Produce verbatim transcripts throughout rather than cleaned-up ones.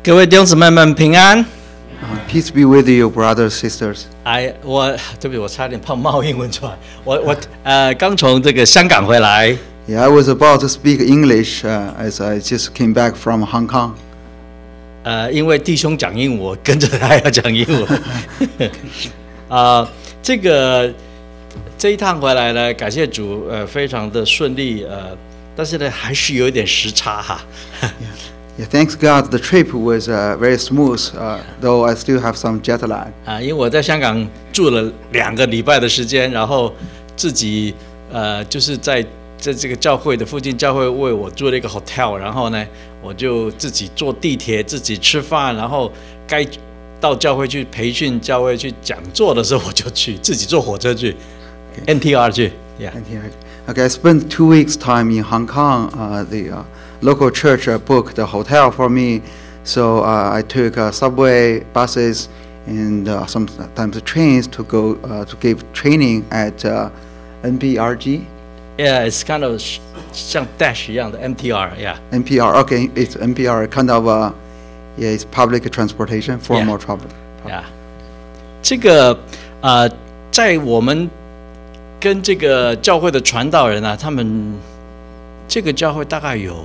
各位弟兄姊妹们平安。 Uh, peace be with you, brothers, sisters. 哎，我对不起，我差点怕冒英文出来。我我呃刚从这个香港回来。 Yeah, I was about to speak English uh, as I just came back from Hong Kong. 呃，因为弟兄讲英文，我跟着他要讲英文。啊、呃，这个这一趟回来呢，感谢主，呃，非常的顺利，呃，但是呢，还是有一点时差哈。 Yeah, thanks God, the trip was uh, very smooth, uh, though I still have some jet lag. 啊，因为我在香港住了两个礼拜的时间，然后自己呃，就是在在这个教会的附近，教会为我租了一个 hotel， 然后呢，我就自己坐地铁，自己吃饭，然后该到教会去培训、教会去讲座的时候，我就去自己坐火车去 N T R 去 ，Yeah。 N T R. Okay, I spent two weeks time in Hong Kong. Uh, the uh, local church uh, booked a hotel for me, so uh, I took uh, subway, buses, and uh, sometimes trains to go uh, to give training at uh, N P R G. Yeah, it's kind of 像 Dash 一样的 M T R，Yeah. N P R. Okay, it's N P R, kind of uh, yeah, it's public transportation, formal Yeah. travel. Yeah. 这个呃，在我们跟这个教会的传道人啊，他们这个教会大概有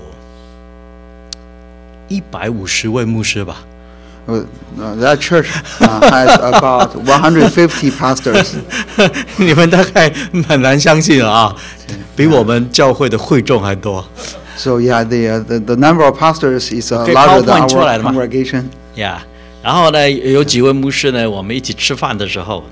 一百五十位牧师吧。 Uh, that church uh, has about one hundred fifty pastors. 你们大概很难相信啊，比我们教会的会众还多。 So yeah, the, uh, the the number of pastors is uh, 可以 larger than PowerPoint 出来 our 了吗？ congregation. Yeah. 然后呢，有几位牧师呢，我们一起吃饭的时候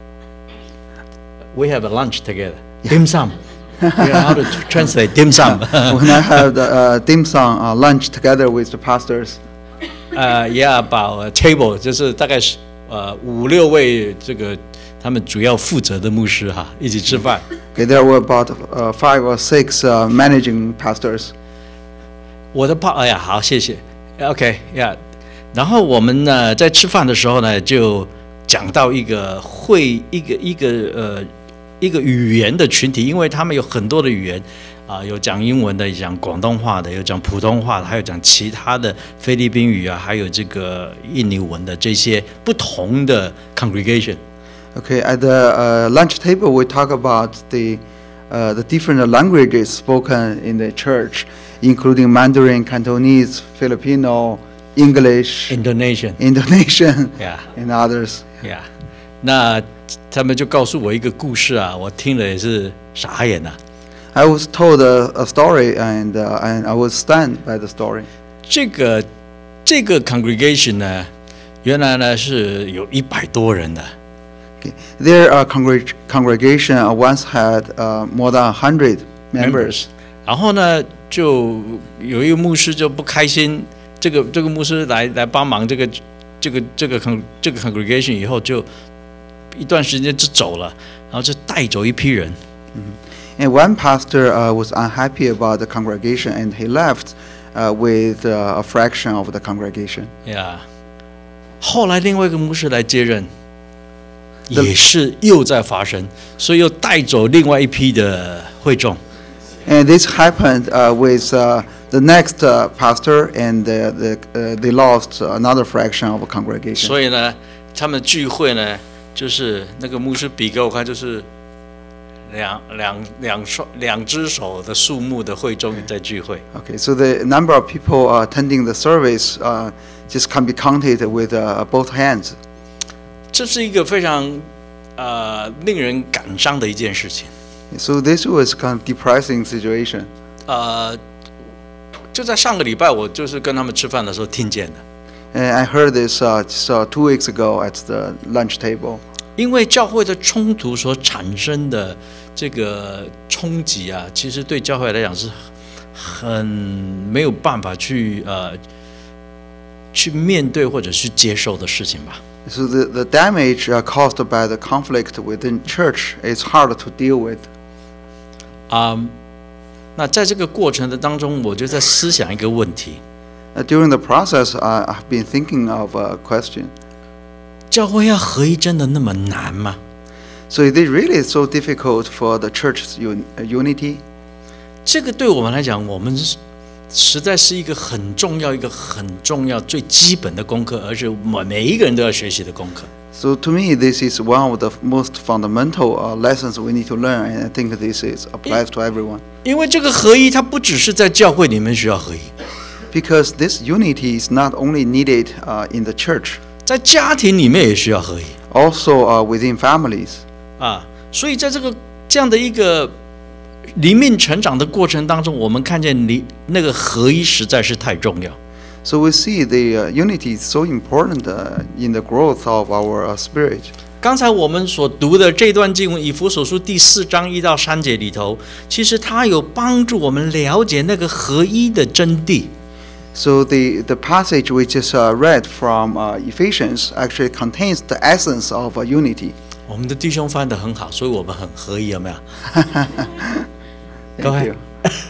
，we have a lunch together. Dim sum. You know how to translate dim sum? When I had the uh, dim sum uh, lunch together with the pastors. 呃 ，yeah, about a table 就是大概是呃五六位这个他们主要负责的牧师哈，一起吃饭。 Okay, there were about uh, five or six uh, managing pastors. 我的怕，哎呀，好，谢谢。OK， 呀、yeah. 然后我们呢在吃饭的时候呢，就讲到一个会一个一个呃一个语言的群体，因为他们有很多的语言。啊，有讲英文的，有讲广东话的，有讲普通话的，还有讲其他的菲律宾语啊，还有这个印尼文的这些不同的 congregation。 Okay, at the uh, lunch table we talk about the uh, the different languages spoken in the church, including Mandarin, Cantonese, Filipino, English, Indonesian, Indonesian, yeah, and others. yeah. 那他们就告诉我一个故事啊，我听了也是傻眼啊。 I was told a, a story, and uh, and I was stunned by the story. 这个这个 congregation 呢，原来呢是有一百多人的。 Okay. Their uh, congreg- congregation uh, once had uh, more than a hundred members. 然后呢，就有一个牧师就不开心，这个这个牧师来来帮忙这个这个这个 con 这个 congregation 以后，就一段时间就走了，然后就带走一批人。 Mm-hmm. And one pastor uh, was unhappy about the congregation, and he left uh, with uh, a fraction of the congregation. Yeah. 后来另外一个牧师来接任，也是又在发生，所以又带走另外一批的会众。 And this happened uh, with uh, the next uh, pastor, and the, the, uh, they lost another fraction of the congregation. 所以呢，他们聚会呢，就是那个牧师比给我看，就是。两两两双两只手的数目的会众在聚会。 Okay, so the number of people uh, attending the service uh, just can be counted with uh, both hands. 这是一个非常呃令人感伤的一件事情。 So this was kind of depressing situation. 呃，就在上个礼拜，我就是跟他们吃饭的时候听见的。 And I heard this uh, just, uh, two weeks ago at the lunch table. 因为教会的冲突所产生的这个冲击啊，其实对教会来讲是很没有办法去呃去面对或者是接受的事情吧。 So the the damage uh, caused by the conflict within church is hard to deal with. 啊、um, 那在这个过程的当中，我就在思想一个问题。 Uh, during the process, uh, I've been thinking of a question. 教会要合一真的那么难吗？ So is it really so difficult for the church's un- unity? 这个对我们来讲，我们实在是一个很重要、一个很重要、最基本的功课，而是每每一个人都要学习的功课。 So to me, this is one of the most fundamental uh, lessons we need to learn, and I think this is applies to everyone. 因为这个合一，它不只是在教会里面需要合一， Because this unity is not only needed uh, in the church, 在家庭里面也需要合一 also uh, within families. 啊。所以在这个这样的一个灵命成长的过程当中，我们看见你那个合一实在是太重要。 So we see the uh, unity is so important uh, in the growth of our uh, spirit. 刚才我们所读的这段经文，以弗所书第四章一到三节里头，其实它有帮助我们了解那个合一的真谛。 So the, the passage we just uh, read from uh, Ephesians actually contains the essence of uh, unity. 我们的弟兄翻得很好，所以我们很合一，有没有？ Thank you.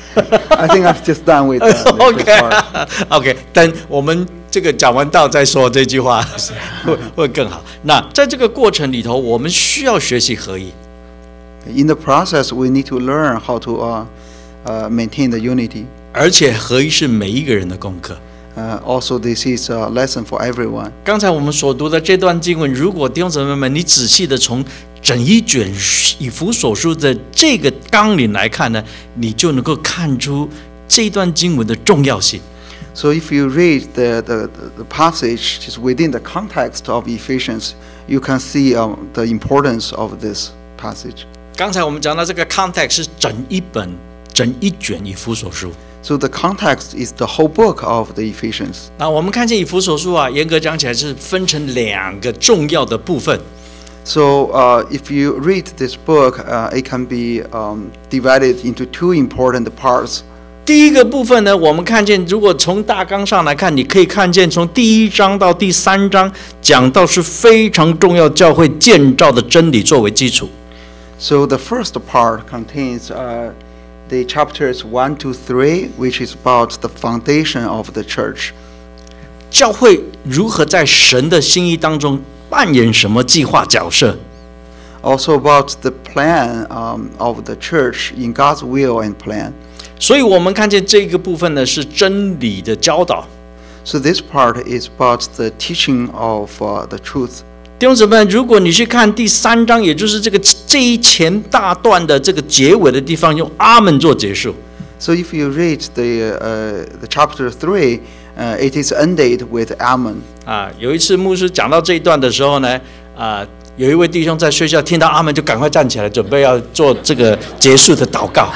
I think I've just done with uh, the first part. OK， 等我们这个讲完道再说这句话会会更好。那在这个过程里头，我们需要学习合一。 In the process, we need to learn how to uh, uh, maintain the unity. 而且合一是每一个人的功课。 Uh, also, this is a lesson for everyone. 刚才我们所读的这段经文，如果弟兄姊妹们你仔细的从整一卷以弗所书的这个纲领来看呢，你就能够看出这段经文的重要性。 So if you read the, the, the passage just within the context of Ephesians, you can see um, the importance of this passage. 刚才我们讲到这个 context 是整一本、整一卷以弗所书。 So the context is the whole book of the Ephesians. 那我们看见以弗所书啊，严格讲起来是分成两个重要的部分。 So uh, if you read this book, uh, it can be um, divided into two important parts. 第一个部分呢，我们看见，如果从大纲上来看，你可以看见从第一章到第三章讲到是非常重要教会建造的真理作为基础。 So the first part contains uh, the chapters one to three, which is about the foundation of the church. 教会如何在神的心意当中扮演什么计划角色？ Also about the plan um, of the church in God's will and plan. 所以我们看见这个部分呢是真理的教导。 So this part is about the teaching of uh, the truth. 弟兄姊妹，如果你去看第三章，也就是这个这一前大段的这个结尾的地方，用阿门做结束。 So if you read the uh, the chapter three, uh, it is ended with Amen. 啊，有一次牧师讲到这一段的时候呢，啊，有一位弟兄在睡觉，听到阿门就赶快站起来，准备要做这个结束的祷告。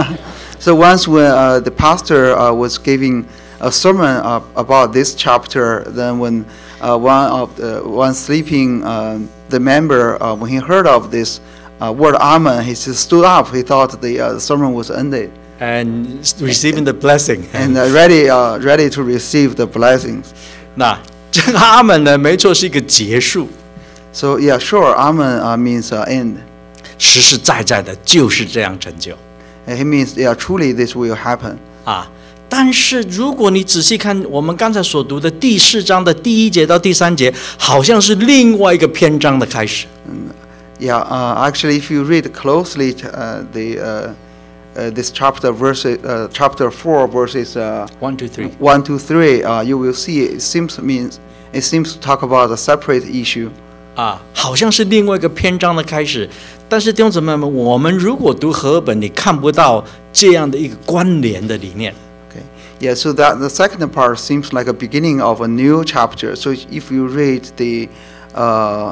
So once when uh, the pastor uh, was giving a sermon uh, about this chapter, then when uh, one of the one sleeping uh, the member uh, when he heard of this uh, word Amen, he just stood up. He thought the uh, sermon was ended And receiving the blessing， and uh, ready uh, ready to receive the blessings. 那这个阿门呢，没错，是一个结束， So yeah, sure, Amen uh, means uh, end. 实实在在的就是这样成就 And it means yeah, truly this will happen. 啊。但是如果你仔细看我们刚才所读的第四章的第一节到第三节，好像是另外一个篇章的开始。 Yeah, uh, actually, if you read closely uh, the uh, uh, this chapter, verse uh, chapter four, verses uh, One, two, three。 one to three, uh, you will see it seems means it seems to talk about a separate issue. 啊，好像是另外一个篇章的开始，但是弟兄姊妹们，我们如果读和合本，你看不到这样的一个关联的理念。 Okay, yeah. So that the second part seems like a beginning of a new chapter. So if you read the uh,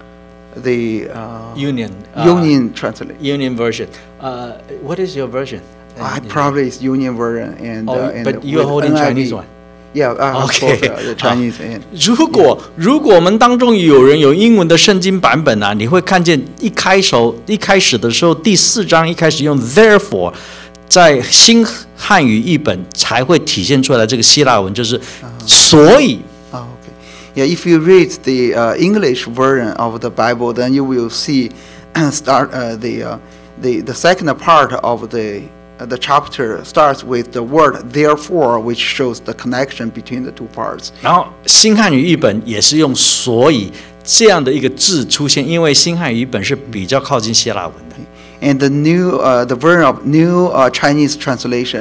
the uh, Union uh, Union translation, Union version. Uh, what is your version? I probably is Union version and, Oh, uh, and but you're with holding N I V. Chinese one. Yeah, I have Okay. both uh, the Chinese and 如果如果我们当中有人有英文的圣经版本啊，你会看见一开首一开始的时候，第四章一开始用 therefore， 在新汉语译本才会体现出来这个希腊文，就是所以。 Oh, okay. Yeah, if you read the uh, English version of the Bible, then you will see start uh, the uh, the the second part of the uh, the chapter starts with the word therefore, which shows the connection between the two parts. 然后新汉语译本也是用所以这样的一个字出现，因为新汉语译本是比较靠近希腊文的。 And the new uh, the version of New uh, Chinese translation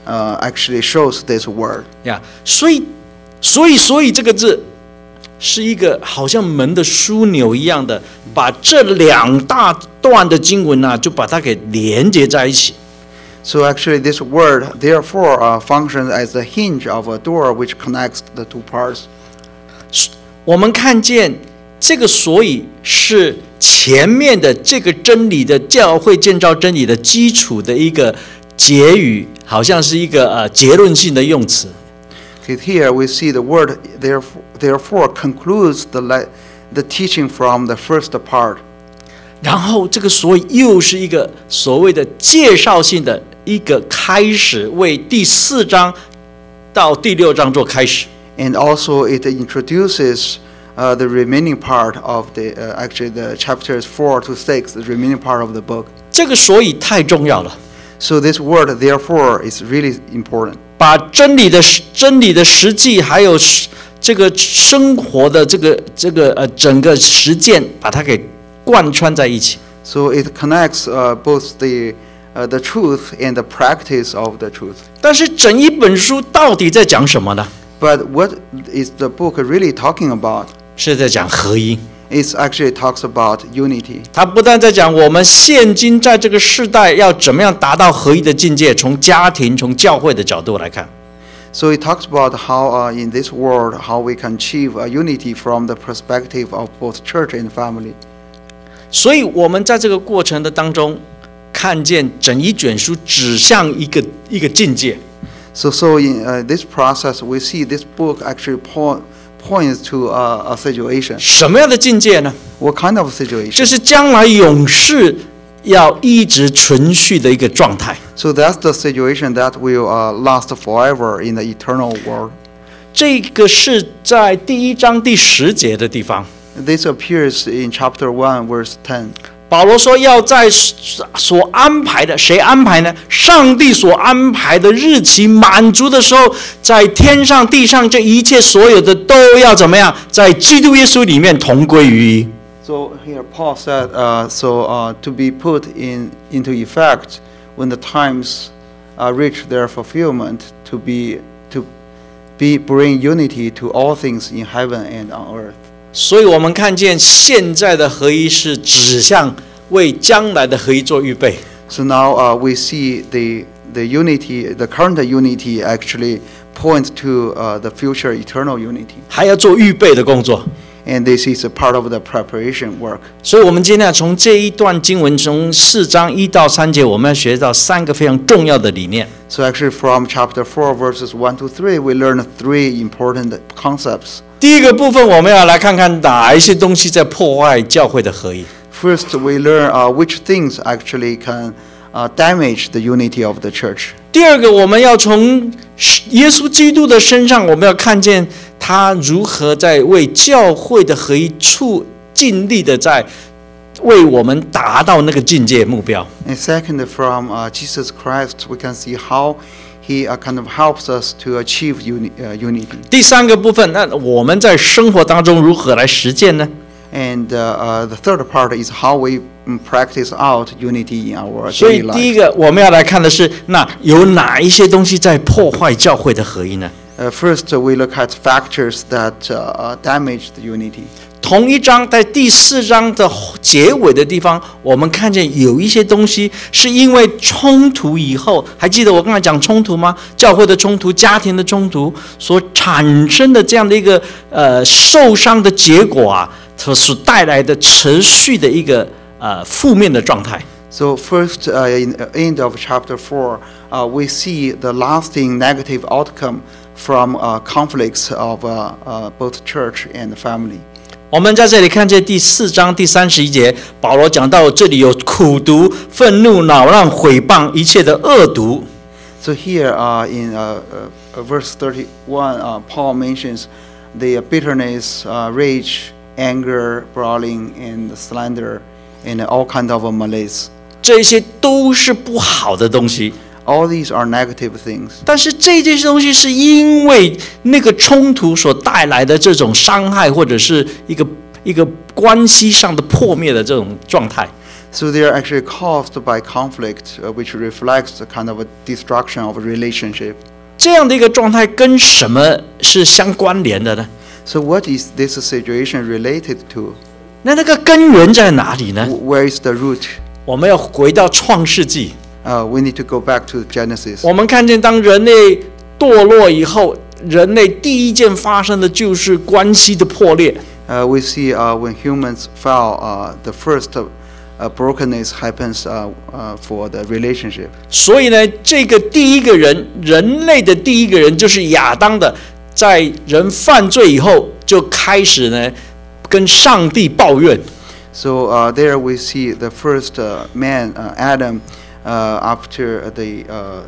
uh, actually shows this word. 呀，所以，所以，所以这个字是一个好像门的枢纽一样的，把这两大段的经文啊，就把它给连接在一起。 So actually, this word therefore uh, functions as the hinge of a door which connects the two parts. 我们看见这个所以是前面的这个真理的教会建造真理的基础的一个结语，好像是一个呃结论性的用词。 Okay, here we see the word therefore, therefore concludes the le- the teaching from the first part. 然后这个所以又是一个所谓的介绍性的一个开始，为第四章到第六章做开始。 And also it introduces uh, the remaining part of the, uh, actually the chapters four to six, the remaining part of the book. 这个所以太重要了。 So this word therefore is really important. 把真理的真理的实际，还有这个生活的这个这个呃整个实践，把它给贯穿在一起。 So it connects uh, both the uh, the truth and the practice of the truth. 但是整一本书到底在讲什么呢？ But what is the book really talking about? 是在讲合一。 It actually talks about unity. 它不但在讲我们现今在这个世代要怎么样达到合一的境界，从家庭、从教会的角度来看。 So it talks about how uh, in this world how we can achieve uh, unity from the perspective of both church and family. 所以我们在这个过程的当中，看见整一卷书指向一个一个境界。 So, so in uh, this process, we see this book actually point, points to uh, a situation. 什么样的境界呢？ What kind of situation? 就是将来永世要一直存续的一个状态。 So that's the situation that will uh, last forever in the eternal world. 这个是在第一章第十节的地方。 This appears in chapter one, verse ten. 保罗说要在所安排的，谁安排呢？上帝所安排的日期满足的时候，在天上地上这一切所有的都要怎么样？在基督耶稣里面同归于一。 So here Paul said, uh, so uh, to be put in into effect when the times uh, reach their fulfillment, to be to be bring unity to all things in heaven and on earth. 所以我们看见现在的合一是指向为将来的合一做预备。 So now uh, we see the the unity, the current unity actually point to uh, the future eternal unity. 还要做预备的工作。 And this is a part of the preparation work. 所以我们今天从这一段经文，从四章一到三节，我们要学到三个非常重要的理念。 So actually from chapter four verses one to three, we learn three important concepts. 第一个部分，我们要来看看哪一些东西在破坏教会的合一。 First, we learn uh, which things actually can uh, damage the unity of the church. 第二个，我们要从耶稣基督的身上，我们要看见他如何在为教会的合一处尽力的在为我们达到那个境界目标。 And second, from uh, Jesus Christ, we can see how he uh, kind of helps us to achieve uni- uh, unity. 第三个部分，那我们在生活当中如何来实践呢？ And uh, uh, the third part is how we um, practice out unity in our 所以 daily 第一 life. 个我们要来看的是，那有哪一些东西在破坏教会的合一呢？ Uh, first, uh, we look at factors that uh, uh, damage the unity. 同一章在第四章的结尾的地方，我们看见有一些东西是因为冲突以后，还记得我刚才讲冲突吗？教会的冲突、家庭的冲突所产生的这样的一个呃受伤的结果啊，它所带来的持续的一个呃负面的状态。 So first, uh, in the end of chapter four, uh, we see the lasting negative outcome from uh, conflicts of uh, uh, both church and family. 我们在这里看见第四章第三十一节，保罗讲到这里有苦毒、愤怒、恼乱、毁谤一切的恶毒。 So here uh, in uh, uh, verse thirty-one, uh, Paul mentions the bitterness, uh, rage, anger, brawling, and slander, and all kinds of malice. 这些都是不好的东西。 All these are negative things. 但是这些东西是因为那个冲突所带来的这种伤害，或者是一个一个关系上的破灭的这种状态。 So they are actually caused by conflict, uh, which reflects the kind of a destruction of a relationship. 这样的一个状态跟什么是相关联的呢？ So what is this situation related to? 那那个根源在哪里呢？ Where is the root? 我们要回到创世纪， Uh, we need to go back to Genesis. 我们看见当人类堕落以后，人类第一件发生的就是关系的破裂。 Uh, we see uh, when humans fell, uh, the first uh, uh, brokenness happens uh, uh, for the relationship. 所以呢，这个第一个人，人类的第一个人就是亚当的，在人犯罪以后，就开始呢跟上帝抱怨。 So uh, there we see the first uh, man, uh, Adam, uh, after the uh,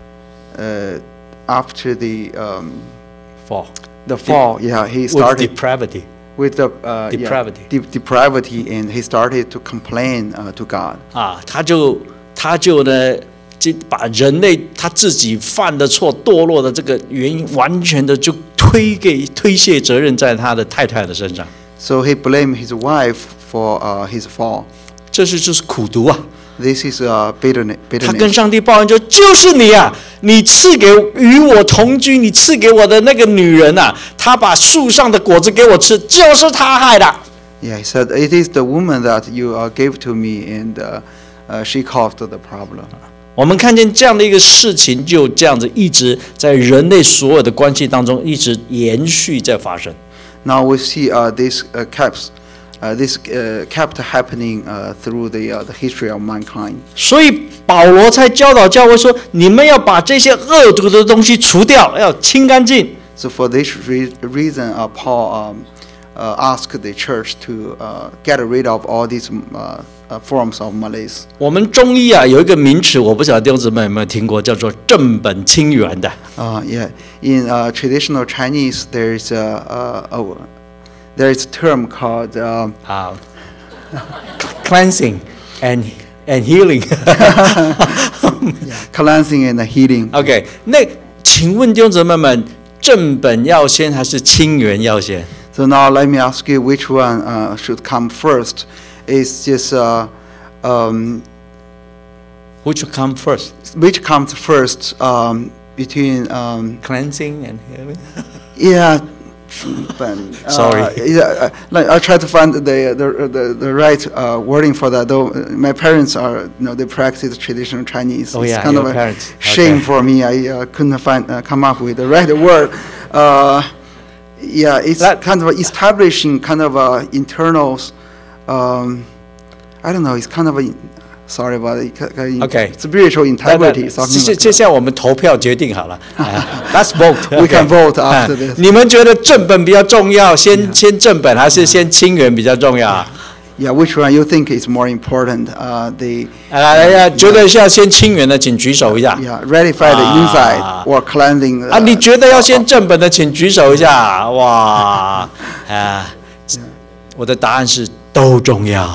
uh, after the um, fall the fall. Yeah, he with started depravity. with the uh, Depravity. Yeah, de- depravity, and he started to complain uh, to God. 啊，他就他就呢，就把人类他自己犯的错、堕落的这个原因，完全的就推给推卸责任在他的太太的身上。 So he blamed his wife for uh, his fall. 这是就是苦毒啊！ This is uh, bitterness. 他跟 bitterness. 上帝抱怨说：“就是你啊，你赐给与我同居，你赐给我的那个女人啊，她把树上的果子给我吃，就是她害的。” Yeah, he said, "It is the woman that you uh, gave to me, and uh, uh, she caused the problem." 我们看见这样的一个事情，就这样子一直在人类所有的关系当中一直延续在发生。 Now we see uh, this uh, kept, uh, this uh, kept happening uh, through the uh, the history of mankind. 所以保罗才教导教会说：“你们要把这些恶毒的东西除掉，要清干净。” So for this re- reason, uh, Paul um, uh, asked the church to uh, get rid of all these uh, uh, forms of malice. 我们中医啊有一个名词，我不晓得弟兄姊妹有没有听过，叫做正本清源的。 Uh, yeah, in uh, traditional Chinese, there is a, a, a there is a term called uh, 啊，cleansing and and healing 。 cleansing and healing. OK， 那请问弟兄姊妹们，正本要先还是清源要先？ So now let me ask you, which one uh, should come first? Is just uh, um, Which will come first? which comes first um, between um, Cleansing and healing. yeah. But, uh, Sorry. Yeah, uh, like I try to find the the the, the right uh, wording for that. Though uh, my parents are, you know, they practice traditional Chinese. Oh, it's yeah, kind your of a parents. shame Okay. for me. I uh, couldn't find uh, come up with the right word. Uh, yeah, it's That- kind of establishing kind of uh, internals. Um, I don't know. It's kind of a sorry about it. kind of Okay. Spiritual 那 integrity. 那 something 接 like 接 that. 下来我们投票决定好了。啊 Let's vote. We can Okay. vote after this. 你们觉得正本比较重要，先先正本还是先清源比较重要啊？ Yeah, which one you think is more important? Uh, the 来来来，觉得是要先清源的，请举手一下。 yeah, ratify the Ah. inside or cleansing. 啊， uh, 你觉得要先正本的，请举手一下。哇，啊，我的答案是都重要。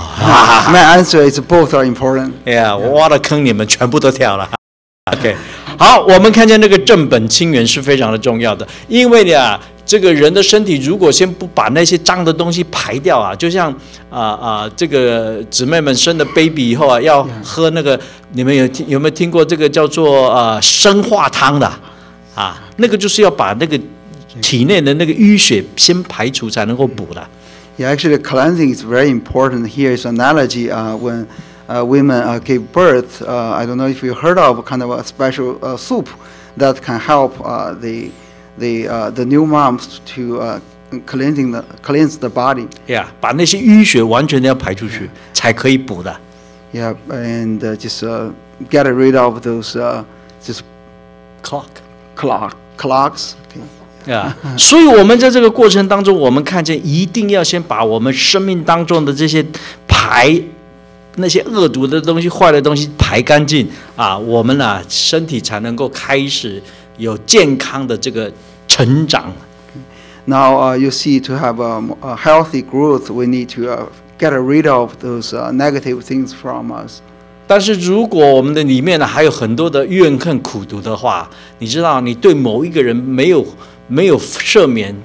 My answer is both are important. 哎呀，我挖的坑你们全部都跳了。OK， 好，我们看见那个正本清源是非常的重要的，因为呀，这个人的身体如果先不把那些脏的东西排掉啊，就像啊啊、这个姊妹们生了 baby 以后啊，要喝那个，你们有听有没有听过这个叫做呃生化汤的啊？那个就是要把那个体内的那个淤血先排除才能够补的。 Yeah, actually, cleansing is very important. Here is an analogy uh, when uh, women uh, give birth. Uh, I don't know if you heard of kind of a special uh, soup that can help uh, the the uh, the new moms to uh, cleansing the cleanse the body. 呀，把那些淤血完全的要排出去，才可以补的。 Yeah, and uh, just uh, get rid of those uh, just Clock。 clog clogs. Okay. 啊，所以我们在这个过程当中，我们看见一定要先把我们生命当中的这些排那些恶毒的东西、坏的东西排干净啊，我们啊身体才能够开始有健康的这个成长。 Now uh, you see, to have um, a healthy growth, we need to uh, get rid of those uh, negative things from us. 但是如果我们的里面呢还有很多的怨恨、苦毒的话，你知道，你对某一个人没有没有赦免，还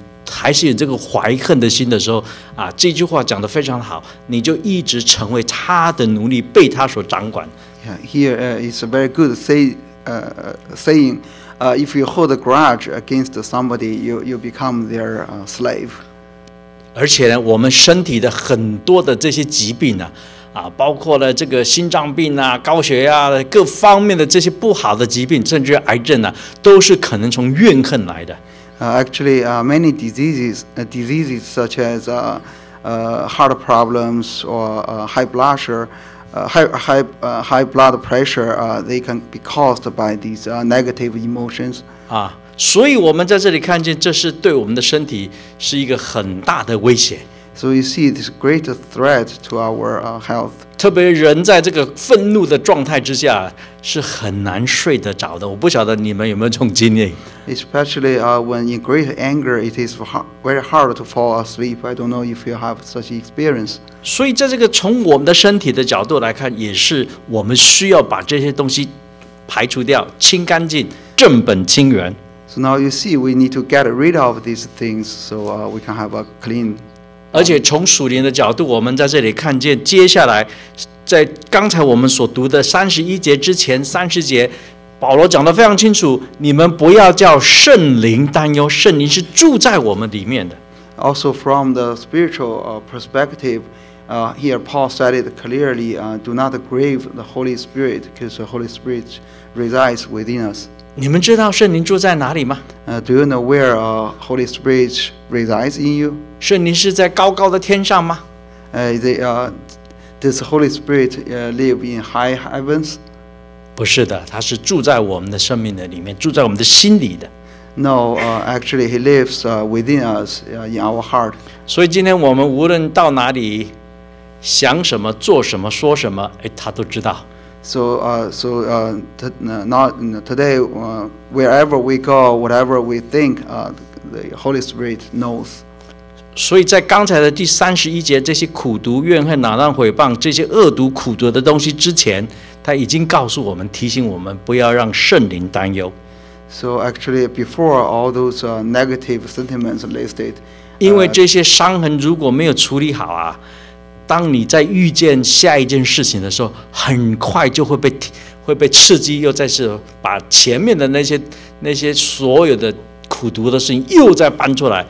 还是有这个怀恨的心的时候啊，这句话讲得非常好，你就一直成为他的奴隶，被他所掌管。 Yeah, here uh, is a very good say, uh, saying. Uh, if you hold a grudge against somebody, you, you become their uh, slave. 而且呢，我们身体的很多的这些疾病呢、啊，啊，包括了这个心脏病啊、高血压的各方面的这些不好的疾病，甚至癌症啊，都是可能从怨恨来的。 Uh, actually, uh, many diseases, uh, diseases such as uh, uh, heart problems or uh, high blood pressure, uh, high high uh, high blood pressure, uh, they can be caused by these uh, negative emotions. 啊，所以我们在这里看见，这是对我们的身体是一个很大的威胁。 So you see this great threat to our uh, health. 特别人在这个愤怒的状态之下，是很难睡得着的。我不晓得你们有没有这种经验。 Especially uh, when in great anger, it is hard, very hard to fall asleep. I don't know if you have such experience. 所以在这个从我们的身体的角度来看，也是我们需要把这些东西排除掉、清干净、正本清源。 So now you see, we need to get rid of these things so uh, we can have a clean. 而且从属灵的角度，我们在这里看见，接下来在刚才我们所读的三十一节之前三十节，保罗讲得非常清楚：你们不要叫圣灵担忧，圣灵是住在我们里面的。 Also, from the spiritual uh, perspective, uh, here Paul said it clearly: uh, do not grieve the Holy Spirit, because the Holy Spirit resides within us. 你们知道圣灵住在哪里吗？ Uh, do you know where uh, Holy Spirit resides in you? 圣灵是在高高的天上吗？ Uh, they, uh, does the Holy Spirit uh, live in high heavens? 不是的，他是住在我们的生命的里面，住在我们的心里的。 No, uh, actually, He lives uh, within us, uh, in our heart. 所以今天我们无论到哪里，想什么、做什么、说什么，哎，他都知道。 So, uh, so uh, t- uh, not today, uh, wherever we go, whatever we think, uh, the Holy Spirit knows. 所以在刚才的第三十一节，这些苦毒、怨恨、恼难、毁谤这些恶毒、苦毒的东西之前，他已经告诉我们、提醒我们，不要让圣灵担忧。 So actually, before all those uh, negative sentiments listed, 因为这些伤痕如果没有处理好啊，当你在遇见下一件事情的时候，很快就会被会被刺激，又再次把前面的那些那些所有的苦毒的事情又再搬出来。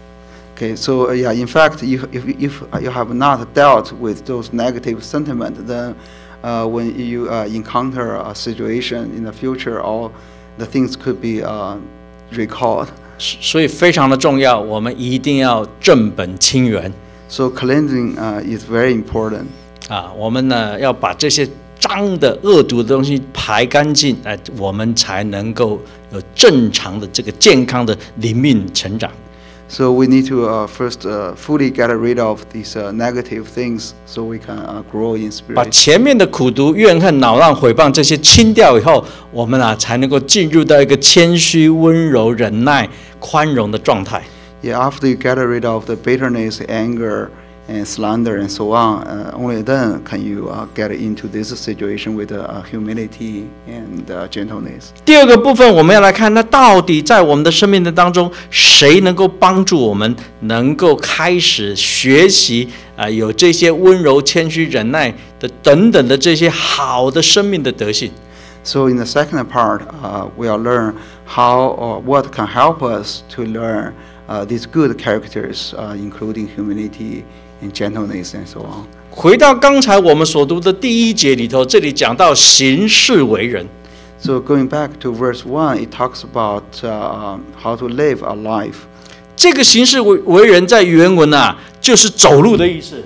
Okay, so uh, yeah, in fact, if, if, if you have not dealt with those negative sentiments, then uh, when you uh, encounter a situation in the future, all the things could be uh, recalled. 所以非常的重要，我们一定要正本清源。 So cleansing uh, is very important. 啊，我们呢要把这些脏的、恶毒的东西排干净，哎，我们才能够有正常的这个健康的灵命成长。 So we need to uh, first uh, fully get rid of these uh, negative things, so we can uh, grow in 把 spirit. 前面的苦毒、怨恨、恼难、毁谤这些清掉以后，我们啊才能够进入到一个谦虚、温柔、忍耐、宽容的状态。 Yeah, after you get rid of the bitterness, anger, and slander, and so on, uh, only then can you uh, get into this situation with uh, humility and uh, gentleness. 第二个部分，我们要来看，那到底在我们的生命的当中，谁能够帮助我们，能够开始学习啊、呃，有这些温柔、谦虚、忍耐的等等的这些好的生命的德性。 So in the second part, uh, we'll learn how or what can help us to learn uh, these good characters, uh, including humility and gentleness and so on. 回到刚才我们所读的第一节里头，这里讲到行事为人。 So going back to verse one, it talks about uh, how to live a life. 这个行事为为人在原文啊，就是走路的意思。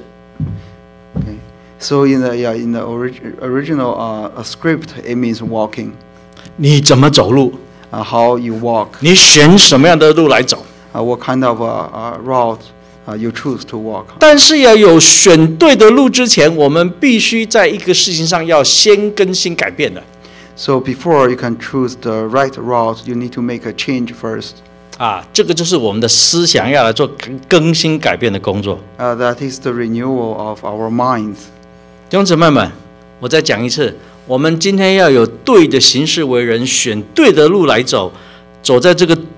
Okay. So in the yeah, in the orig- original uh, script, it means walking. 你怎么走路？ Uh, how you walk. 你选什么样的路来走？ Uh, what kind of uh, uh, route uh, you choose to walk. 但是要有选对的路之前，我们必须在一个事情上要先更新改变的。 So before you can choose the right route, you need to make a change first. 啊，这个就是我们的思想要来做更更新改变的工作。 Uh, that is the renewal of our minds. 弟兄姊妹们，我再讲一次，我们今天要有对的行事为人，选对的路来走，走在这个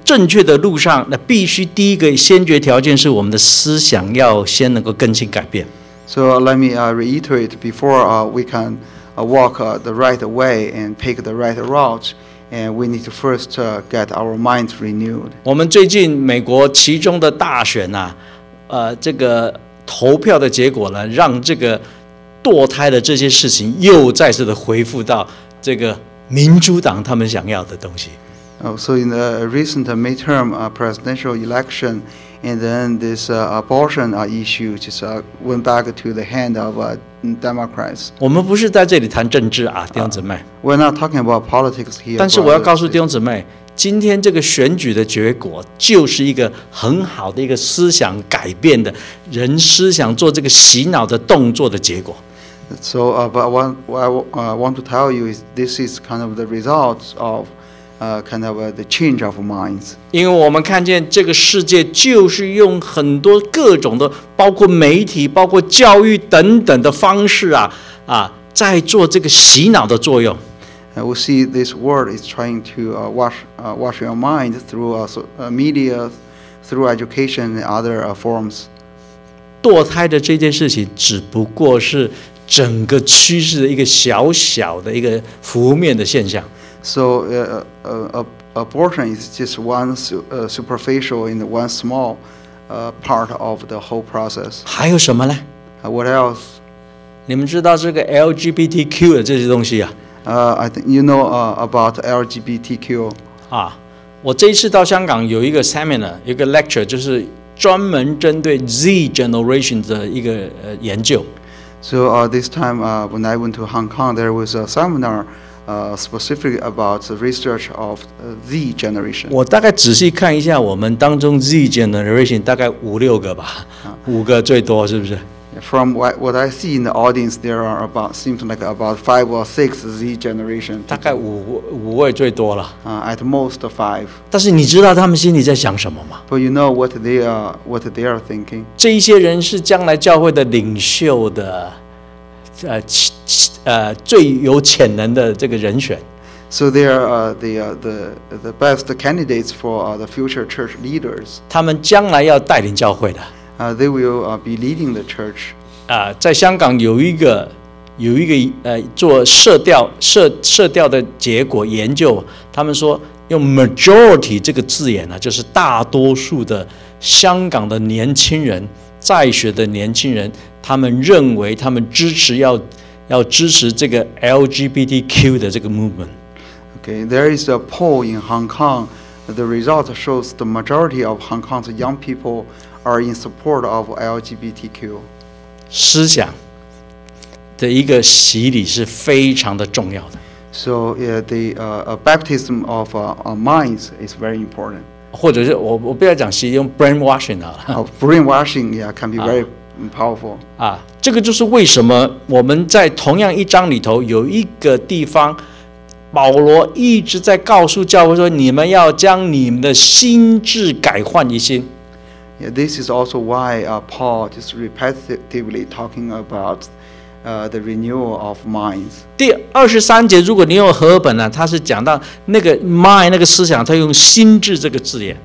正确的路上，那必须第一个先决条件是我们的思想要先能够更新改变。 So let me uh, reiterate before uh, we can uh, walk uh, the right way and pick the right route, and we need to first uh, get our minds renewed. 我们最近美国其中的大选啊，呃，这个投票的结果呢，让这个堕胎的这些事情又再次的恢复到这个民主党他们想要的东西。 Uh, so in the recent uh, midterm uh, presidential election, and then this uh, abortion uh, issue just uh, went back to the hand of uh, Democrats. 我们不是在这里谈政治啊，弟兄姊妹。 We're not talking about politics here. 但是我要告诉弟兄姊妹，今天这个选举的结果，就是一个很好的一个思想改变的人思想做这个洗脑的动作的结果。 So, uh, but what, what I uh, want to tell you is this is kind of the results of uh, kind of uh, the change of minds. 因为我们看见这个世界就是用很多各种的，包括媒体、包括教育等等的方式啊啊，在做这个洗脑的作用。 Uh, we see this world is trying to uh, wash uh, wash your mind through uh, so, uh, media, through education and other uh, forms. 堕胎的这件事情只不过是整个趋势的一个小小的一个浮面的现象。 So uh, uh, uh, abortion is just one su uh, superficial and one small uh, part of the whole process. 还有什么呢？ Uh, what else? 你们知道这个 L G B T Q 的这些东西啊？ Uh, I think you know uh, about L G B T Q. 啊，我这一次到香港有一个 seminar， 有一个 lecture， 就是专门针对 Z generation 的一个呃研究。 So uh, this time uh, when I went to Hong Kong, there was a seminar uh, specifically about the research of uh, Z generation. 我大概仔细看一下，我们当中 Z generation 大概五六个吧，五个最多，是不是？ From what, what I see in the audience, there are about seems like about five or six Z generation. 大概五五位最多了。 Uh, at most five. 但是你知道他们心里在想什么吗？ But you know what they are what they are thinking. 这一些人是将来教会的领袖的，呃呃最有潜能的这个人选。 So they are uh, the, uh, the the best candidates for uh, the future church leaders. 他们将来要带领教会的。 Uh, they will uh, be leading the church. 啊、呃，在香港有一个有一个呃做社调社社调的结果研究，他们说用 majority 这个字眼呢，就是大多数的香港的年轻人，在学的年轻人，他们认为他们支持要要支持这个 L G B T Q 的这个 movement。 Okay, there is a poll in Hong Kong. The result shows the majority of Hong Kong's young people are in support of L G B T Q. 思想的一个洗礼是非常的重要的。 So uh, the uh, a baptism of uh, our minds is very important. 或者是我我不要讲洗礼，用 brainwashing 好了。 Uh, brainwashing, yeah, can be very powerful. 啊，这个就是为什么我们在同样一章里头有一个地方，保罗一直在告诉教会说：你们要将你们的心志改换一新。 Yeah, this is also why uh, Paul just repetitively talking about uh, the renewal of minds. 第二十三节，如果你用和合本呢，他是讲到那个 mind 那个思想，他用心智这个字眼。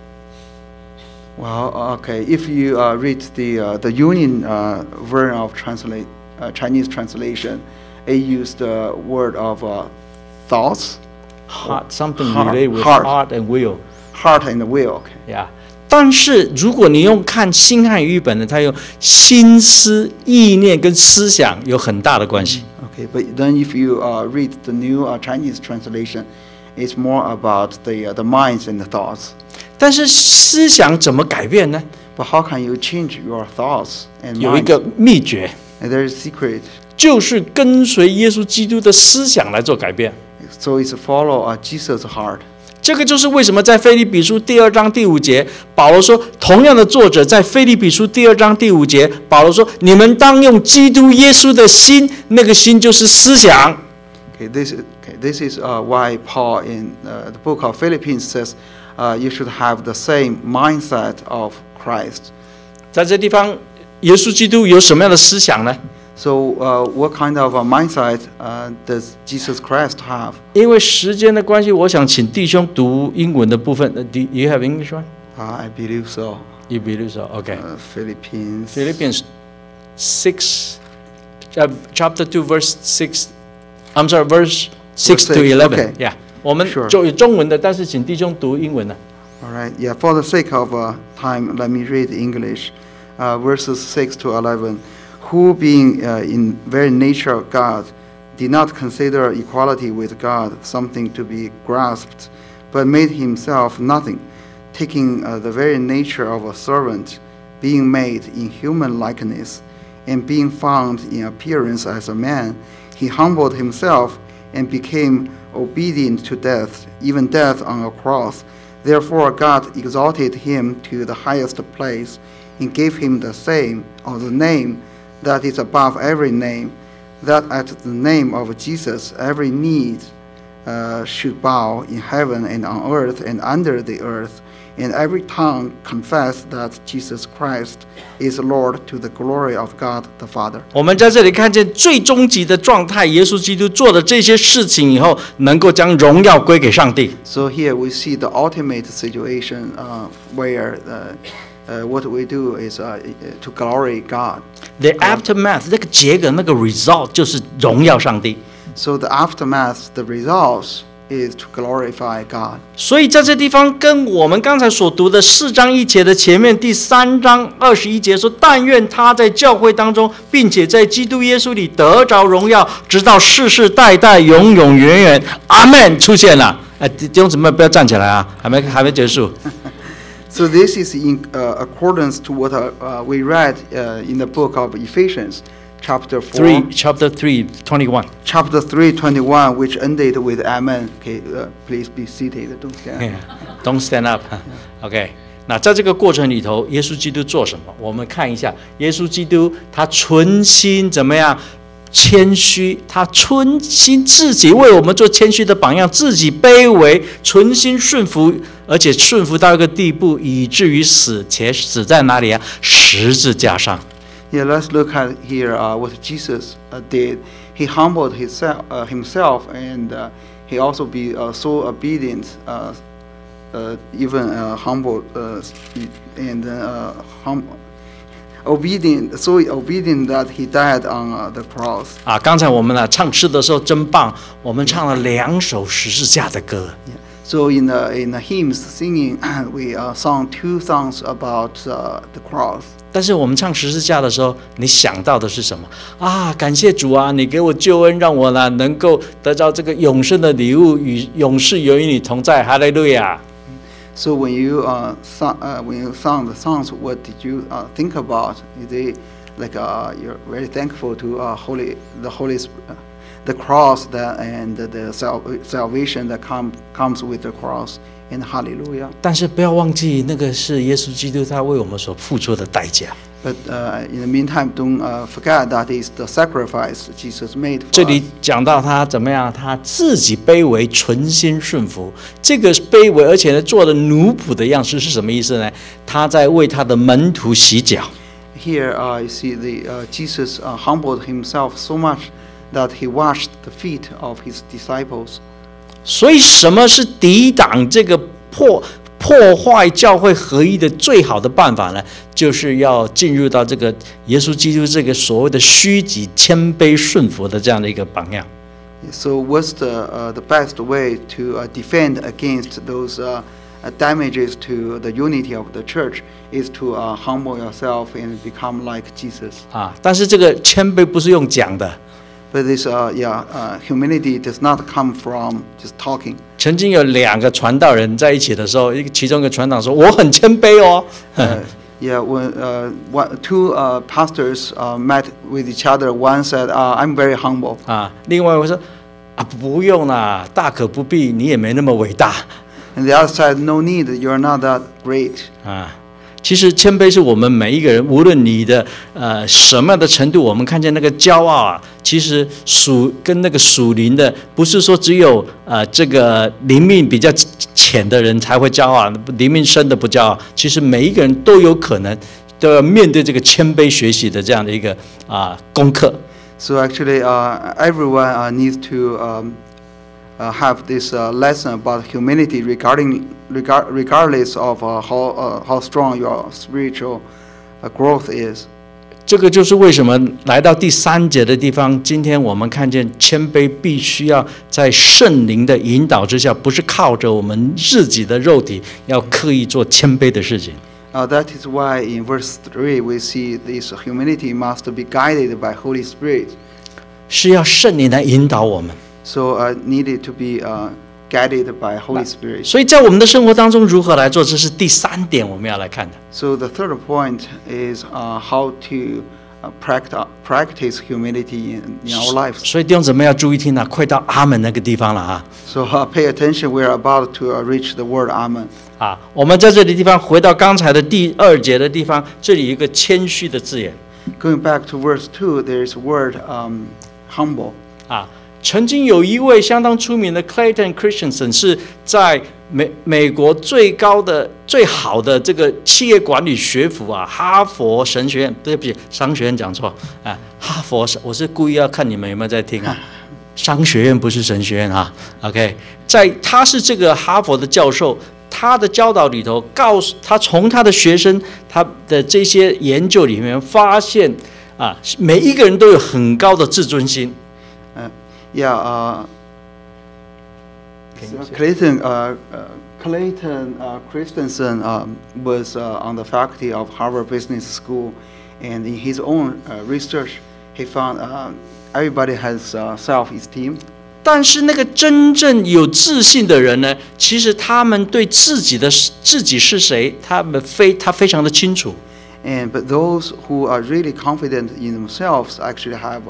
Well, okay, if you uh, read the uh, the Union uh, version of translate uh, Chinese translation, it used the word of uh, thoughts, Heart something Heart, related with heart. heart and will. heart and will. Okay. Yeah. 但是如果你用看新汉语译本呢，它用心思、意念跟思想有很大的关系。 Okay, but then if you uh, read the new uh, Chinese translation, it's more about the uh, the minds and the thoughts. 但是思想怎么改变呢？ But how can you change your thoughts and 有一 minds? 个秘诀， And there is secret. 就是跟随耶稣基督的思想来做改变。 So it's follow uh, Jesus' heart. 这个就是为什么在腓立比书第二章第五节，保罗说，同样的作者在腓立比书第二章第五节，保罗说，你们当用基督耶稣的心，那个心就是思想。 Okay, this is okay, this is uh, why Paul in uh, the book of Philippians says uh, you should have the same mindset of Christ. 在这地方，耶稣基督有什么样的思想呢？ So, uh, what kind of a mindset uh, does Jesus Christ have? 因为时间的关系，我想请弟兄读英文的部分。Uh, Do you have English one? Uh, I believe so. You believe so? Okay. Uh, Philippines. Philippians six, uh, chapter two, verse six. I'm sorry, verse six Verse to six, eleven. okay. Yeah. 我们 Sure. 就有中文的，但是请弟兄读英文的。 All right. Yeah. For the sake of uh, time, let me read English. Uh, verses six to eleven. Who, being uh, in very nature of God, did not consider equality with God something to be grasped, but made himself nothing, taking uh, the very nature of a servant, being made in human likeness, and being found in appearance as a man, he humbled himself and became obedient to death, even death on a cross. Therefore God exalted him to the highest place and gave him the same, or the name that is above every name, that at the name of Jesus every knee uh, should bow in heaven and on earth and under the earth, and every tongue confess that Jesus Christ is Lord, to the glory of God the Father. 我们在这里看见最终极的状态，耶稣基督做的这些事情以后，能够将荣耀归给上帝。 So here we see the ultimate situation uh, where uh, uh, what we do is uh, to glory God. The aftermath 那个结果，那个 result 就是荣耀上帝。 So the aftermath, the results is to glorify God. 所以在这地方跟我们刚才所读的四章一节的前面第三章二十一节说，但愿他在教会当中，并且在基督耶稣里得着荣耀，直到世世代代永永远远。阿门！出现了。哎，弟兄姊妹不要站起来啊，还没还没结束。 So this is in uh, accordance to what uh, uh, we read uh, in the book of Ephesians, chapter four, Three, chapter three, twenty-one. chapter three, twenty-one, which ended with Amen. Okay, uh, please be seated. Don't stand. Yeah. Don't stand up. OK. 那在这个过程里头，耶稣基督做什么？我们看一下，耶稣基督他存心怎么样？谦虚，他存心自己为我们做谦虚的榜样，自己卑微，存心顺服，而且顺服到一个地步，以至于死，且死在哪里啊？十字架上。 Yeah, let's look at here uh, what Jesus uh, did. He humbled himself, uh, himself and uh, he also be uh, so obedient, uh, uh, even uh, humble uh, and uh, hum obedient, so obedient that he died on uh, the cross. 啊，刚才我们呢唱诗的时候真棒，我们唱了两首十字架的歌。 Yeah. So in the in the hymns singing, we uh, sung two songs about uh, the cross. 但是我们唱十字架的时候，你想到的是什么啊？感谢主啊，你给我救恩，让我呢能够得到这个永生的礼物，与永世有与你同在，哈利路亚。 So when you uh, sung, uh, when you sung the songs, what did you uh, think about? Is it like uh, you're very thankful to uh, Holy the Holy Spirit, the cross that and the, the sal salvation that come comes with the cross, and Hallelujah. 但是不要忘记，那个是耶稣基督他为我们所付出的代价。 But uh, in the meantime, don't uh, forget that is the sacrifice Jesus made for 这里 us. 讲到他怎么样，他自己卑微，存心顺服。这个卑微，而且呢做的奴仆的样式是什么意思呢？他在为他的门徒洗脚。 Here uh, you see the uh, Jesus uh, humbled himself so much that he washed the feet of his disciples. 所以，什么是抵挡这个破破坏教会合一的最好的办法呢？就是要进入到这个耶稣基督这个所谓的虚己、谦卑、顺服的这样的一个榜样。 So what's the uh, the best way to uh, defend against those uh, uh, damages to the unity of the church is to uh, humble yourself and become like Jesus. 啊，但是这个谦卑不是用讲的。 But this uh, yeah uh, humility does not come from just talking. 曾经有两个传道人在一起的时候，一个其中一个传道说：“我很谦卑哦。” Uh, yeah, when uh, one, two uh, pastors uh, met with each other, one said, uh, "I'm very humble." 啊，另外一个说：“啊，不用啦，大可不必，你也没那么伟大。” And the other said, "No need. You're not that great." 啊，其实谦卑是我们每一个人，无论你的呃什么样的程度，我们看见那个骄傲啊，其实属跟那个属灵的，不是说只有呃这个灵命比较浅的人才会骄傲，灵命深的不骄傲。其实每一个人都有可能都要面对这个谦卑学习的这样的一个啊、呃、功课。 So actually, uh, everyone uh, needs to um, uh, have this uh, lesson about humility, regarding regard, regardless of uh, how uh, how strong your spiritual uh, growth is. 这个就是为什么来到第三节的地方，今天我们看见谦卑必须要在圣灵的引导之下，不是靠着我们自己的肉体，要刻意做谦卑的事情。 Uh, that is why in verse three we see this humility must be guided by Holy Spirit. 是要圣灵来引导我们。 So uh, needed to be uh, guided by Holy Spirit. 所以在我们的生活当中如何来做，这是第三点我们要来看的。 So the third point is uh, how to uh, practice practice humility in, in our lives. 所以弟兄姊妹要注意听啊，快到阿门那个地方了啊！ So uh, pay attention. We are about to uh, reach the word Amen. 啊，我们在这里地方回到刚才的第二节的地方，这里有一个谦虚的字眼 Going back to verse two, there is a word um, humble. 啊。曾经有一位相当出名的 Clayton Christensen 是在美美国最高的、最好的这个企业管理学府啊，哈佛神学院，对不起，商学院讲错啊，哈佛，我是故意要看你们有没有在听啊。商学院不是神学院啊 ，OK， 在他是这个哈佛的教授，他的教导里头告诉他，从他的学生他的这些研究里面发现啊，每一个人都有很高的自尊心。 Yeah, uh, Clayton, uh, uh, Clayton uh, Christensen um, was uh, on the faculty of Harvard Business School, and in his own uh, research, he found uh, everybody has uh, self-esteem. 但是那个真正有自信的人呢，其实他们对自己的自己是谁，他们非他非常的清楚。 And but those who are really confident in themselves actually have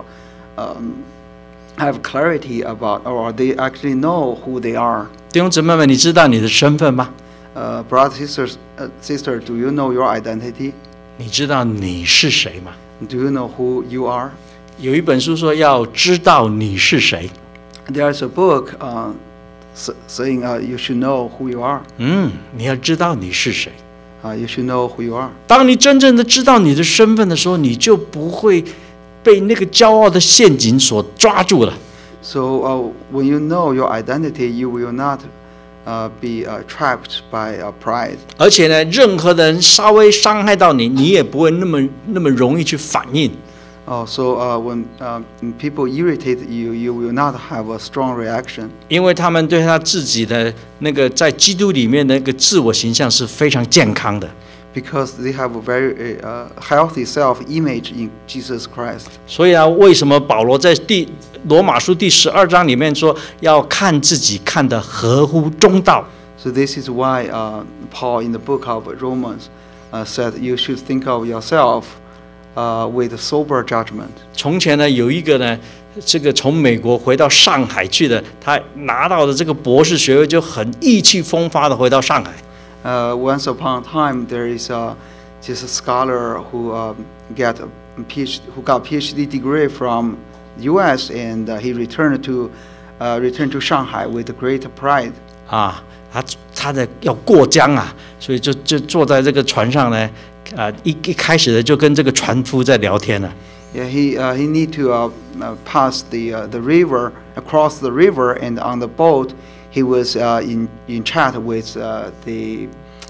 um, have clarity about, or they actually know who they are. 弟兄姊妹们，你知道你的身份吗？ Uh, brothers, sisters, uh, sister, do you know your identity? 你知道你是谁吗？ Do you know who you are? 有一本书说要知道你是谁。 There's a book uh, s- saying uh, you should know who you are. 嗯，你要知道你是谁。 Uh, you should know who you are. 当你真正的知道你的身份的时候，你就不会被那个骄傲的陷阱所抓住了。 So uh, when you know your identity, you will not uh, be uh, trapped by uh, pride. 而且呢，任何人稍微伤害到你，你也不会那么那么容易去反应。 Oh, so uh, when uh, people irritate you, you will not have a strong reaction. 因为他们对他自己的那个在基督里面的那个自我形象是非常健康的。 Because they have a very uh, healthy self-image in Jesus Christ. 所以啊，为什么保罗在第罗马书第十二章里面说要看自己看得合乎中道？ So this is why uh, Paul in the book of Romans uh, said you should think of yourself uh, with sober judgment. 从前呢，有一个呢，这个从美国回到上海去的，他拿到的这个博士学位就很意气风发的回到上海。 Uh, once upon a time, there is uh, just a scholar who um, get a PhD, who got PhD degree from U S and uh, he returned to uh, returned to Shanghai with great pride. 啊，他他的要过江啊，所以就就坐在这个船上呢，啊，一一开始的就跟这个船夫在聊天了。 Yeah, he uh, he need to uh, uh, pass the uh, the river, across the river, and on the boat, he was uh, in in chat with uh, the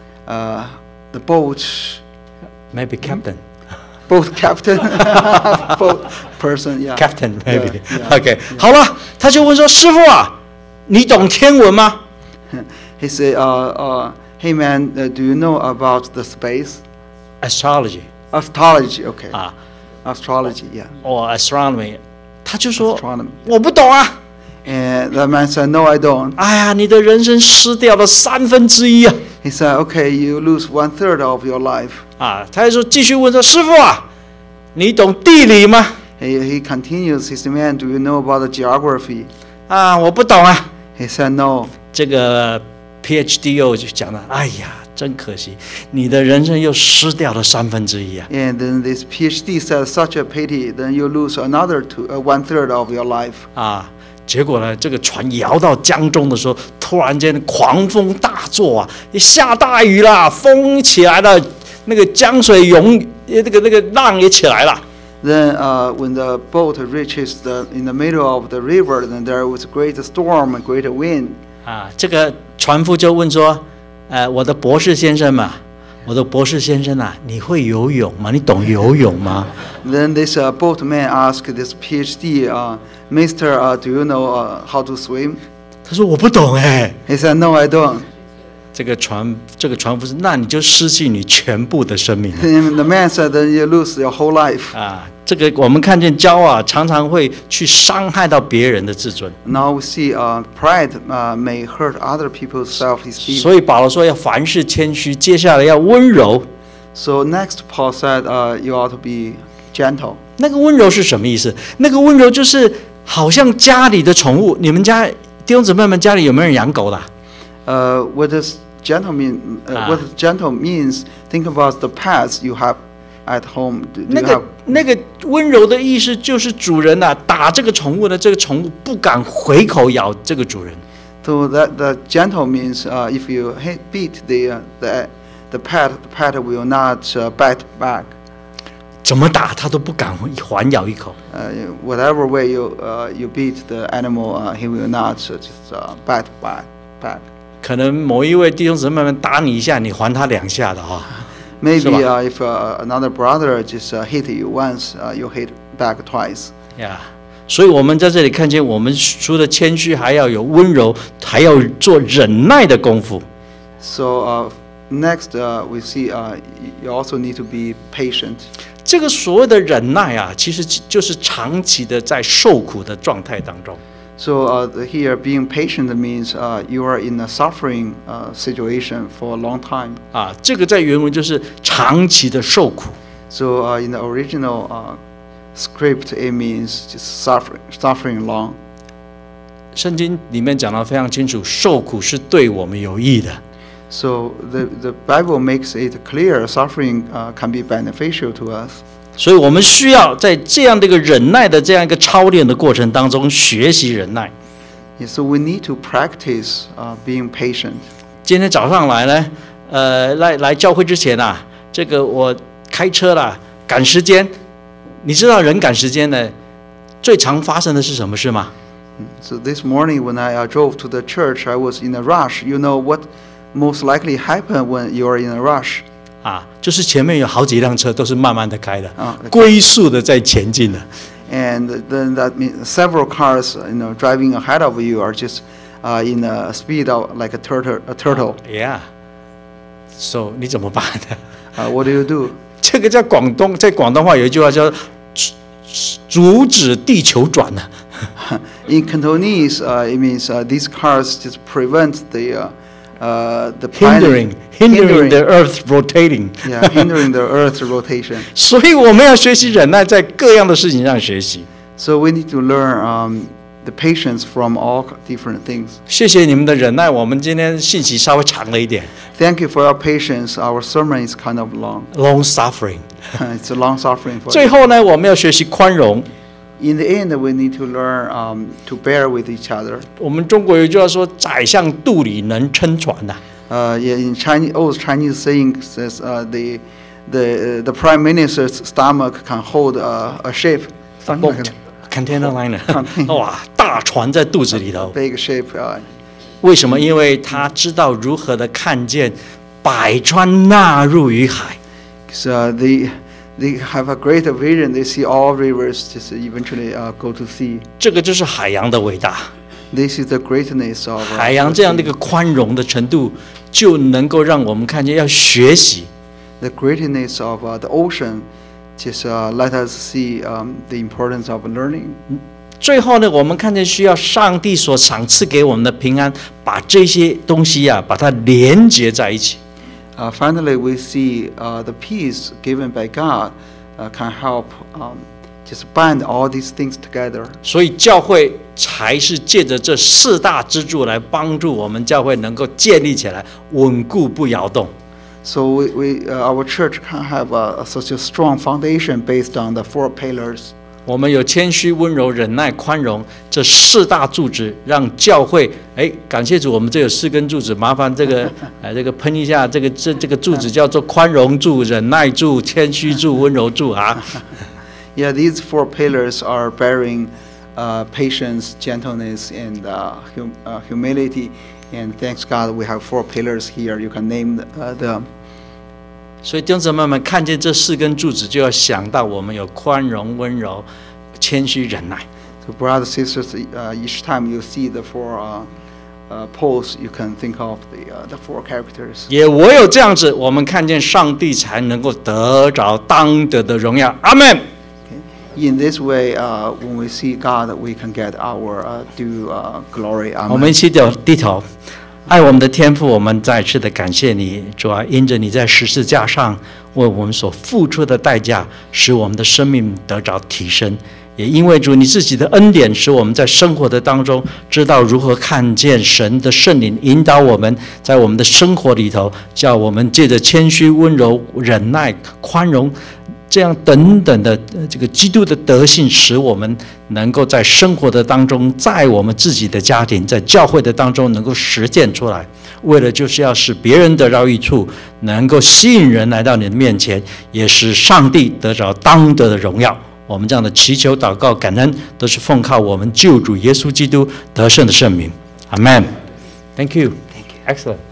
uh, the boat Maybe captain, boat captain, boat person. Yeah, captain maybe. Yeah, yeah, OK， 好了，他就问说：“师傅啊，你懂天文吗 He said, uh, uh, "Hey man, uh, do you know about the space ？”Astrology astrology? Okay, 啊， astrology. Yeah, 哦 ，astronomy，他就说 astronomy. 我不懂啊。 And the man said, "No, I don't." 哎呀，你的人生失掉了三分之一啊！ He said, "Okay, you lose one third of your life." 啊，他就说继续问说：“师傅啊，你懂地理吗 He, he continues, he said, "Man, do you know about the geography?" 啊，我不懂啊。 He said, "No." 这个 PhD 就讲了，哎呀，真可惜，你的人生又失掉了三分之一啊！ And then this PhD said, "Such a pity, then you lose another two, uh, one third of your life." 啊，结果呢，这个船摇到江中的时候，突然间狂风大作啊，下大雨啦，风起来了，那个江水涌，那个那个浪也起来了。 Then uh, when the boat reaches the in the middle of the river, then there was a great storm and great wind. 啊，这个船夫就问说：“呃，我的博士先生嘛，我的博士先生啊，你会游泳吗？你懂游泳吗？” Then this uh, boatman asked this PhD, uh, Mister, uh, do you know uh, how to swim? 他说：“我不懂哎。” He said, No, I don't. 这个船这个船夫是，那你就失去你全部的生命了 And the man said, Then you lose your whole life. 啊！这个我们看见骄傲啊，常常会去伤害到别人的自尊。 Now we see uh, pride uh, may hurt other people's self-esteem. 所以保罗说要凡事谦虚，接下来要温柔。 So next, Paul said, uh, you ought to be gentle. 那个温柔是什么意思？那个温柔就是好像家里的宠物。你们家弟兄姊妹们家里有没有人养狗的、啊？ Uh, what does gentle mean? Uh, Ah. What gentle means? Think about the pets you have at home. Do, do 那 you 个 have? 那个温柔的意思就是主人啊，打这个宠物呢，这个宠物不敢回口咬这个主人。 So that the gentle means uh, if you hit, beat the uh, the the pet, the pet will not uh, bite back. 怎么打它都不敢还咬一口。 Uh, whatever way you uh, you beat the animal, uh, he will not uh, just uh, bite back. back. 可能某一位弟兄姊妹们打你一下，你还他两下的哈、 Maybe 是吧？ uh, if uh, another brother just uh, hit you once, uh, you hit back twice. 呀。所以我们在这里看见，我们除了谦虚，还要有温柔，还要做忍耐的功夫。 So uh, next, uh, we see uh, you also need to be patient. 这个所谓的忍耐啊，其实就是长期的在受苦的状态当中。 So uh, here, being patient means uh, you are in a suffering uh, situation for a long time. 啊，这个在原文就是长期的受苦。 So uh, in the original uh, script, it means just suffering, suffering long. 圣经里面讲得非常清楚，受苦是对我们有益的。 So the, the Bible makes it clear suffering uh, can be beneficial to us. 所以我们需要在这样的一个忍耐的这样一个操练的过程当中学习忍耐。 Yeah, so we need to practice uh, being patient. 今天早上来呢，呃，来来教会之前啊，这个我开车啦，赶时间。你知道人赶时间呢，最常发生的是什么事吗？ So this morning when I uh, drove to the church, I was in a rush. You know what most likely happen when you are in a rush? 啊，就是前面有好几辆车都是慢慢的开的， 啊龟速的在前进的。 And then that means several cars, you know, driving ahead of you are just uh, in a speed of like a turtle. A turtle. Yeah. So 你怎么办呢？ Uh, what do you do? 这个在广东，在广东话有一句话叫“阻阻止地球转”呢。 In Cantonese, uh, it means uh, these cars just prevent the uh, uh, the planet hindering hindering the earth rotating. yeah, hindering the Earth's rotation. 所以我们要学习忍耐，在各样的事情上学习。 So we need to learn um, the patience from all different things. 谢谢你们的忍耐，我们今天信息稍微长了一点 Thank you for your patience. Our sermon is kind of long. ，long suffering。 It's a long suffering for 最 you. 后呢，我们要学习宽容。 In the end, we need to learn um, to bear with each other. 我们中国有一句话说：“宰相肚里能撑船”呐。 Uh, yeah, in Chinese, old Chinese saying says uh, the the uh, the prime minister's stomach can hold uh, a ship. Something like boat container liner， Container 哇，大船在肚子里 a 头。 big ship. Uh, 为什么？因为他知道如何的看见百川纳入于海。 so uh, they they have a great vision. They see all rivers just eventually uh, go to sea. 这个就是海洋的伟大。 This is the greatness of uh, 海洋这样的一个宽容的程度，就能够让我们看见要学习。 the greatness of uh, the ocean. Just uh, let us see um, the importance of learning. 最后呢，我们看见需要上帝所赏赐给我们的平安，把这些东西啊，把它连接在一起。 Uh, finally, we see uh, the peace given by God uh, can help um, just bind all these things together. 所以教会才是借着这四大支柱来帮助我们教会能够建立起来，稳固不摇动。 So we, we uh, our church can have a, such a strong foundation based on the four pillars. 我们有谦虚、温柔、忍耐、宽容这四大柱子，让教会哎，感谢主，我们这有四根柱子，麻烦这个哎这个喷一下，这个这这个柱子叫做宽容柱、忍耐柱、谦虚柱、温柔柱啊。 Yeah, these four pillars are bearing uh, patience, gentleness, and uh, hum- uh, humility. And thanks God, we have four pillars here. You can name uh, them. 所以弟兄姊妹们看见这四根柱子，就要想到我们有宽容、温柔、谦虚、忍耐。 So, brothers and sisters, uh, each time you see the four uh, uh, poles, you can think of the uh, the four characters. 也唯有这样子，我们看见上帝才能够得着当得的荣耀。阿门。 In this way, uh, when we see God, we can get our uh, due uh, glory. 我们 Amen. 一起低低头，爱我们的天父，我们再次的感谢你，主啊，因着你在十字架上为我们所付出的代价，使我们的生命得着提升。也因为主你自己的恩典，使我们在生活的当中知道如何看见神的圣灵引导我们，在我们的生活里头，叫我们借着谦虚、温柔、忍耐、宽容。这样等等的这个基督的德性，使我们能够在生活的当中，在我们自己的家庭，在教会的当中能够实践出来，为了就是要使别人得到益处，能够吸引人来到你的面前，也使上帝得着当得的荣耀。我们这样的祈求、祷告、感恩，都是奉靠我们救主耶稣基督得胜的圣名。阿们。Thank you. Thank you. Excellent.